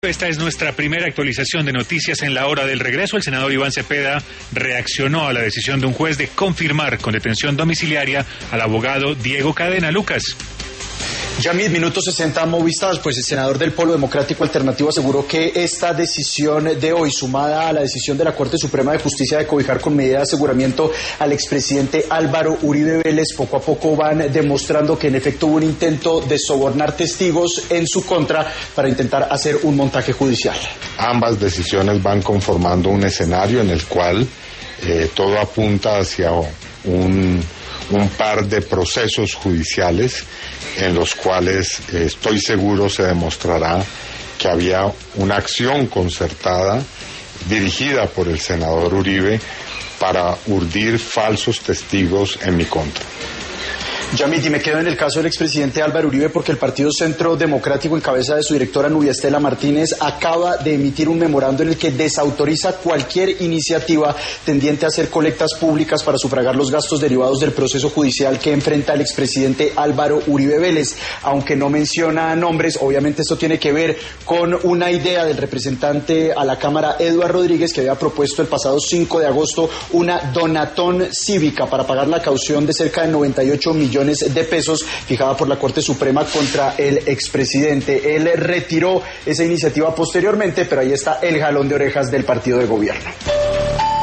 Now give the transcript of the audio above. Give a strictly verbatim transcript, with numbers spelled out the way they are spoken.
Esta es nuestra primera actualización de noticias en la hora del regreso. El senador Iván Cepeda reaccionó a la decisión de un juez de confirmar con detención domiciliaria al abogado Diego Cadena. Lucas. Yamid, minuto sesenta, Movistar. Pues el senador del Polo Democrático Alternativo aseguró que esta decisión de hoy, sumada a la decisión de la Corte Suprema de Justicia de cobijar con medida de aseguramiento al expresidente Álvaro Uribe Vélez, poco a poco van demostrando que en efecto hubo un intento de sobornar testigos en su contra para intentar hacer un montaje judicial. Ambas decisiones van conformando un escenario en el cual eh, todo apunta hacia un, un par de procesos judiciales en los cuales eh, estoy seguro se demostrará que había una acción concertada dirigida por el senador Uribe para urdir falsos testigos en mi contra. Yamit, y me quedo en el caso del expresidente Álvaro Uribe porque el Partido Centro Democrático, en cabeza de su directora Nubia Estela Martínez, acaba de emitir un memorando en el que desautoriza cualquier iniciativa tendiente a hacer colectas públicas para sufragar los gastos derivados del proceso judicial que enfrenta el expresidente Álvaro Uribe Vélez. Aunque no menciona nombres, obviamente esto tiene que ver con una idea del representante a la Cámara, Eduardo Rodríguez, que había propuesto el pasado cinco de agosto una donatón cívica para pagar la caución de cerca de noventa y ocho millones de pesos fijada por la Corte Suprema contra el expresidente. Él retiró esa iniciativa posteriormente, pero ahí está el jalón de orejas del partido de gobierno.